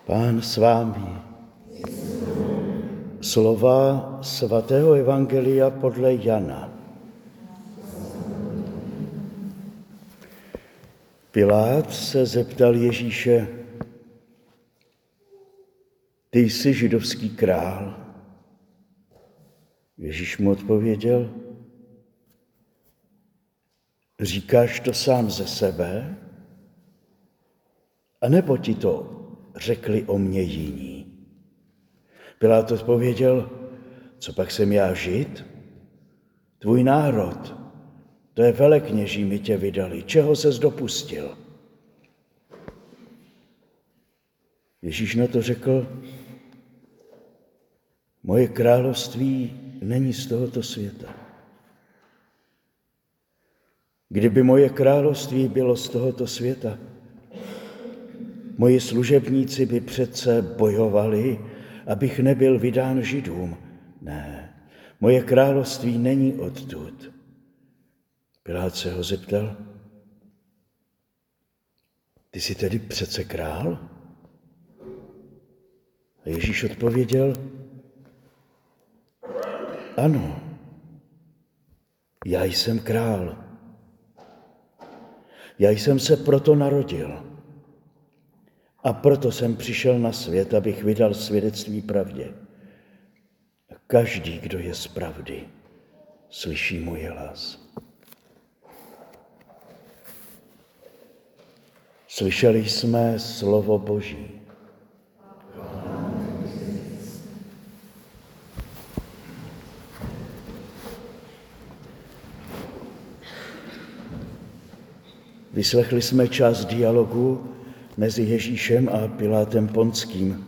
Pán s vámi. Slova svatého evangelia podle Jana. Pilát se zeptal Ježíše: Ty jsi židovský král? Ježíš mu odpověděl: Říkáš to sám ze sebe? A nebo ti to řekli o mně jiní? Pilát odpověděl: Co pak jsem já Žid? Tvůj národ, to je velekněží, mi tě vydali. Čeho ses dopustil? Ježíš na to řekl: Moje království není z tohoto světa. Kdyby moje království bylo z tohoto světa, moji služebníci by přece bojovali, abych nebyl vydán Židům. Ne, moje království není odtud. Pilát se ho zeptal: Ty jsi tedy přece král? A Ježíš odpověděl: Ano, já jsem král. Já jsem se proto narodil. A proto jsem přišel na svět, abych vydal svědectví pravdě. A každý, kdo je z pravdy, slyší můj hlas. Slyšeli jsme slovo Boží. Vyslechli jsme část dialogu mezi Ježíšem a Pilátem Pontským,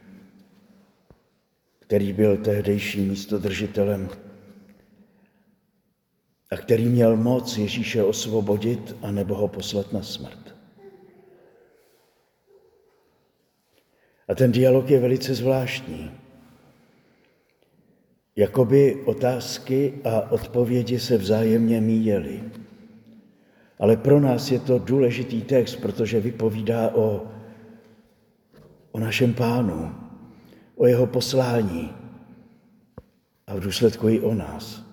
který byl tehdejším místodržitelem a který měl moc Ježíše osvobodit a nebo ho poslat na smrt. A ten dialog je velice zvláštní. Jakoby otázky a odpovědi se vzájemně míjely. Ale pro nás je to důležitý text, protože vypovídá o našem Pánu, o jeho poslání a v důsledku i o nás.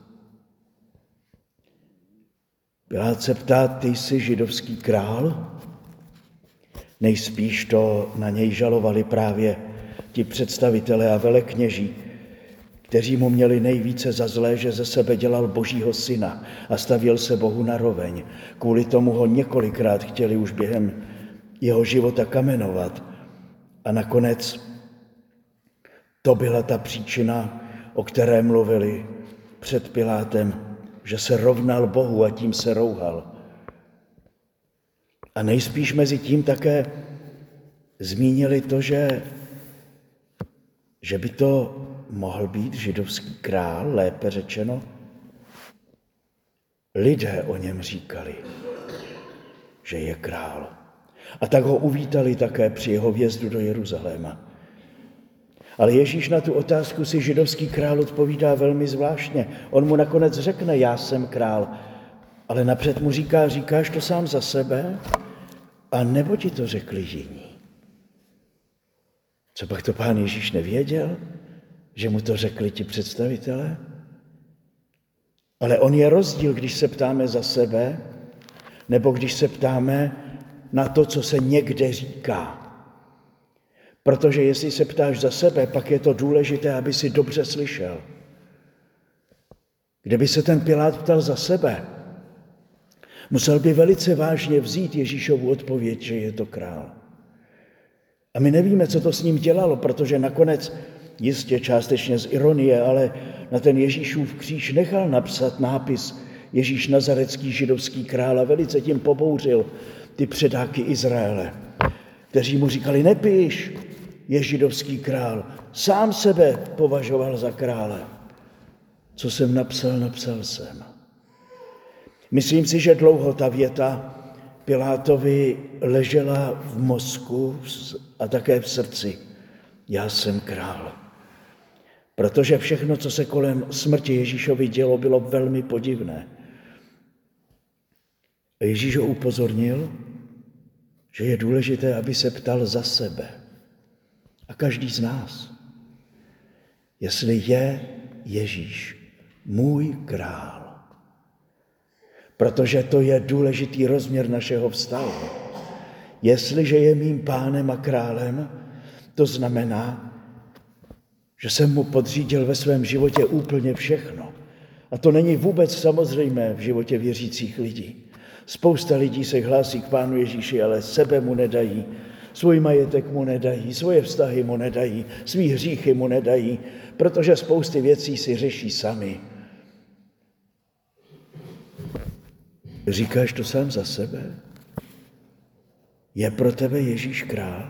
Pilát se ptá: Ty jsi židovský král? Nejspíš to na něj žalovali právě ti představitelé a velekněží, kteří mu měli nejvíce za zlé, že ze sebe dělal Božího syna a stavěl se Bohu na roveň. Kvůli tomu ho několikrát chtěli už během jeho života kamenovat. A nakonec to byla ta příčina, o které mluvili před Pilátem, že se rovnal Bohu a tím se rouhal. A nejspíš mezi tím také zmínili to, že by to mohl být židovský král, lépe řečeno. Lidé o něm říkali, že je král. A tak ho uvítali také při jeho vjezdu do Jeruzaléma. Ale Ježíš na tu otázku si židovský král odpovídá velmi zvláštně. On mu nakonec řekne: Já jsem král. Ale napřed mu říká: Říkáš to sám za sebe? A nebo ti to řekli jiní? Co pak to Pán Ježíš nevěděl, že mu to řekli ti představitelé? Ale on je rozdíl, když se ptáme za sebe, nebo když se ptáme na to, co se někde říká. Protože jestli se ptáš za sebe, pak je to důležité, aby si dobře slyšel. Kdyby se ten Pilát ptal za sebe, musel by velice vážně vzít Ježíšovu odpověď, že je to král. A my nevíme, co to s ním dělalo, protože nakonec, jistě částečně z ironie, ale na ten Ježíšův kříž nechal napsat nápis Ježíš Nazarecký, židovský král, a velice tím pobouřil ty předáky Izraele, kteří mu říkali: Nepíš, je židovský král. Sám sebe považoval za krále. Co jsem napsal, napsal jsem. Myslím si, že dlouho ta věta Pilátovi ležela v mozku a také v srdci. Já jsem král. Protože všechno, co se kolem smrti Ježíšovi dělo, bylo velmi podivné. A Ježíš ho upozornil, že je důležité, aby se ptal za sebe. a každý z nás, jestli je Ježíš můj král. Protože to je důležitý rozměr našeho vztahu. Jestliže je mým pánem a králem, to znamená, že jsem mu podřídil ve svém životě úplně všechno. A to není vůbec samozřejmé v životě věřících lidí. Spousta lidí se hlásí k Pánu Ježíši, ale sebe mu nedají, svůj majetek mu nedají, svoje vztahy mu nedají, svý hříchy mu nedají, protože spousty věcí si řeší sami. Říkáš to sám za sebe? Je pro tebe Ježíš král?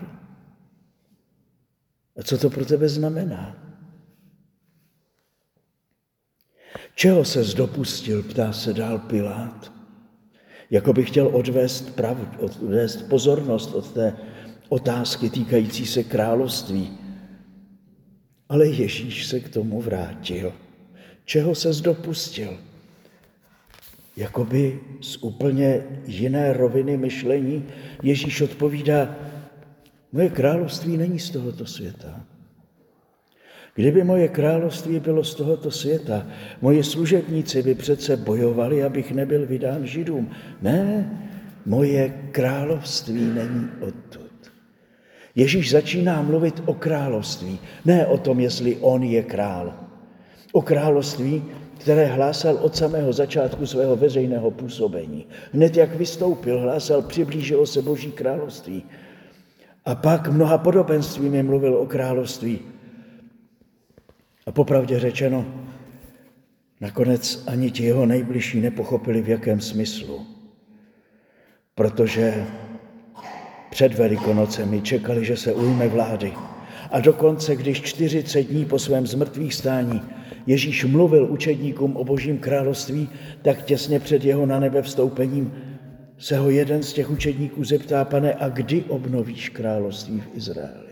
A co to pro tebe znamená? Čeho ses dopustil, ptá se dál Pilát. Jako by chtěl odvést pozornost od té otázky týkající se království. Ale Ježíš se k tomu vrátil. Čeho ses dopustil? Jakoby z úplně jiné roviny myšlení Ježíš odpovídá, moje království není z tohoto světa. Kdyby moje království bylo z tohoto světa, moji služebníci by přece bojovali, abych nebyl vydán Židům. Ne, moje království není odtud. Ježíš začíná mluvit o království, ne o tom, jestli on je král. O království, které hlásal od samého začátku svého veřejného působení. Hned jak vystoupil, hlásal, přiblížilo se Boží království. A pak mnoha podobenstvími mluvil o království. A popravdě řečeno, nakonec ani ti jeho nejbližší nepochopili, v jakém smyslu. Protože před Velikonocemi čekali, že se ujme vlády. A dokonce, když 40 dní po svém zmrtvýchvstání Ježíš mluvil učedníkům o Božím království, tak těsně před jeho na nebe vstoupením se ho jeden z těch učedníků zeptá, pane, a kdy obnovíš království v Izraeli?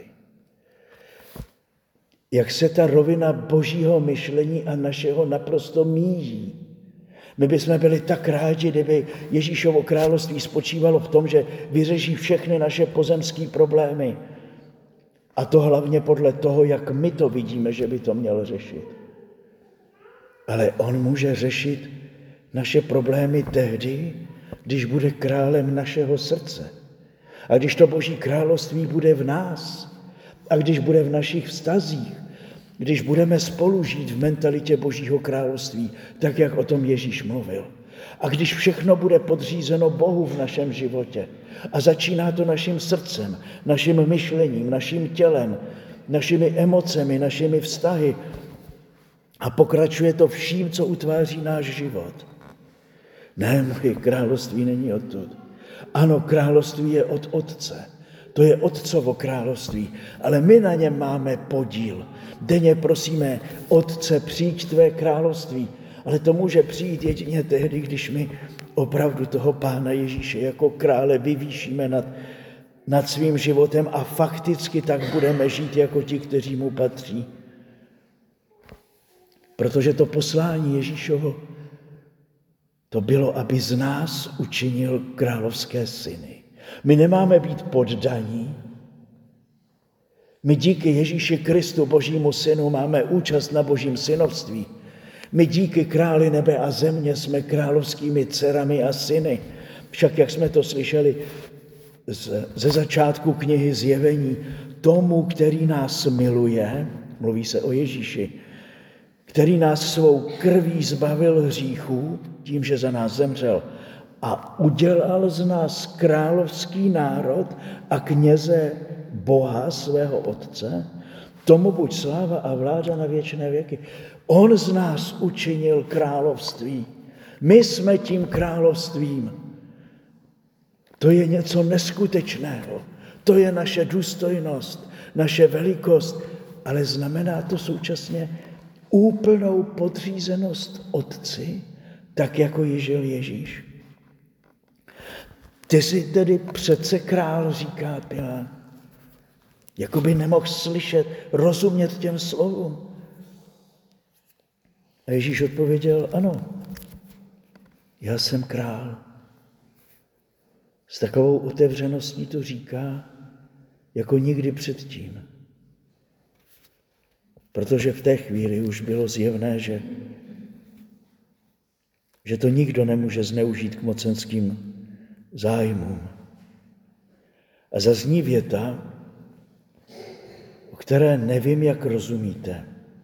Jak se ta rovina Božího myšlení a našeho naprosto míjí. My bychom byli tak rádi, kdyby Ježíšovo království spočívalo v tom, že vyřeší všechny naše pozemské problémy. A to hlavně podle toho, jak my to vidíme, že by to měl řešit. Ale on může řešit naše problémy tehdy, když bude králem našeho srdce. A když to Boží království bude v nás a když bude v našich vztazích, když budeme spolu žít v mentalitě Božího království, tak jak o tom Ježíš mluvil. A když všechno bude podřízeno Bohu v našem životě a začíná to naším srdcem, naším myšlením, naším tělem, našimi emocemi, našimi vztahy a pokračuje to vším, co utváří náš život. Ne, moje království není odtud. Ano, království je od Otce. To je Otcovo království, ale my na něm máme podíl. Denně prosíme, Otče, přijď tvé království, ale to může přijít jedině tehdy, když my opravdu toho Pána Ježíše jako krále vyvýšíme nad svým životem a fakticky tak budeme žít jako ti, kteří mu patří. Protože to poslání Ježíšovo, to bylo, aby z nás učinil královské syny. My nemáme být poddaní. My díky Ježíši Kristu, Božímu synu, máme účast na Božím synovství. My díky králi nebe a země jsme královskými dcerami a syny. Však, jak jsme to slyšeli ze začátku knihy Zjevení, tomu, který nás miluje, mluví se o Ježíši, který nás svou krví zbavil hříchů, tím, že za nás zemřel, a udělal z nás královský národ a kněze Boha svého Otce, tomu buď sláva a vláda na věčné věky. On z nás učinil království. My jsme tím královstvím. To je něco neskutečného. To je naše důstojnost, naše velikost, ale znamená to současně úplnou podřízenost Otci, tak jako ji žil Ježíš. Ty jsi tedy přece král, říká Pilát. Jakoby nemohl slyšet, rozumět těm slovům. A Ježíš odpověděl, ano, já jsem král. S takovou otevřeností to říká, jako nikdy předtím. Protože v té chvíli už bylo zjevné, že to nikdo nemůže zneužít k mocenským zájmům. A zazní věta, o které nevím, jak rozumíte.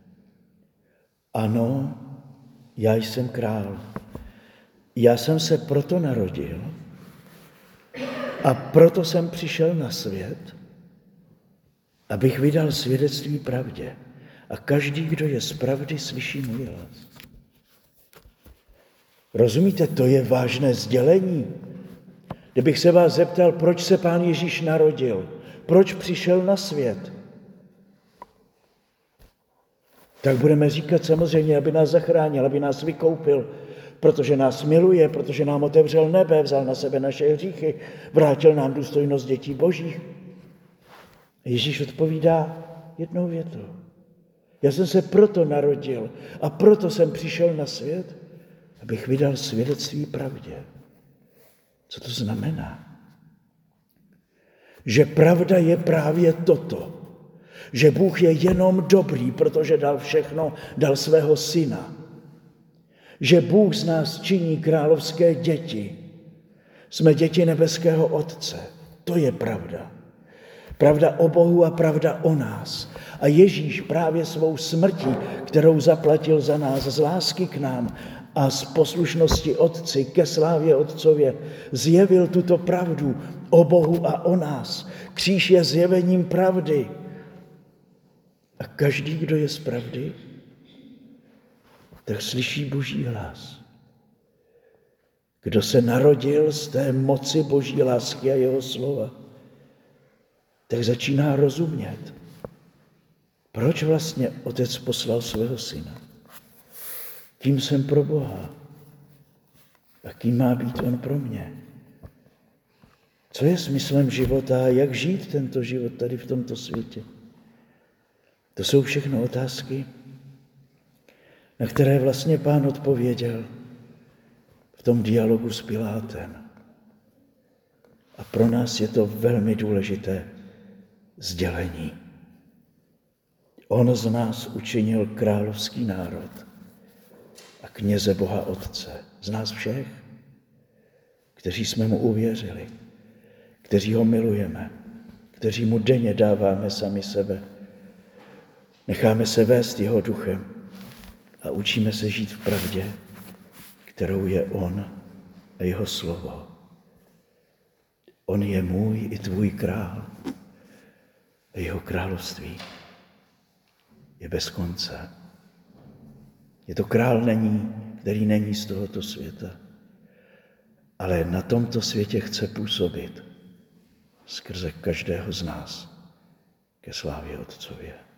Ano, já jsem král. Já jsem se proto narodil a proto jsem přišel na svět, abych vydal svědectví pravdě. A každý, kdo je z pravdy, slyší můj hlas. Rozumíte, to je vážné sdělení. Kdybych se vás zeptal, proč se Pán Ježíš narodil, proč přišel na svět, tak budeme říkat samozřejmě, aby nás zachránil, aby nás vykoupil, protože nás miluje, protože nám otevřel nebe, vzal na sebe naše hříchy, vrátil nám důstojnost dětí božích. Ježíš odpovídá jednou větou. Já jsem se proto narodil a proto jsem přišel na svět, abych vydal svědectví pravdě. Co to znamená? Že pravda je právě toto. Že Bůh je jenom dobrý, protože dal všechno, dal svého syna. Že Bůh z nás činí královské děti. Jsme děti nebeského Otce. To je pravda. Pravda o Bohu a pravda o nás. A Ježíš právě svou smrtí, kterou zaplatil za nás z lásky k nám a z poslušnosti Otci ke slávě Otcově, zjevil tuto pravdu o Bohu a o nás. Kříž je zjevením pravdy. A každý, kdo je z pravdy, tak slyší Boží hlas. Kdo se narodil z té moci Boží lásky a jeho slova, tak začíná rozumět, proč vlastně Otec poslal svého syna. Kým jsem pro Boha a kým má být on pro mě. Co je smyslem života a jak žít tento život tady v tomto světě. To jsou všechno otázky, na které vlastně Pán odpověděl v tom dialogu s Pilátem. A pro nás je to velmi důležité sdělení. On z nás učinil královský národ a kněze Boha Otce. Z nás všech, kteří jsme mu uvěřili, kteří ho milujeme, kteří mu denně dáváme sami sebe. Necháme se vést jeho duchem a učíme se žít v pravdě, kterou je on a jeho slovo. On je můj i tvůj král a jeho království je bez konce. Je to král, který není z tohoto světa, ale na tomto světě chce působit skrze každého z nás ke slávě Otcově.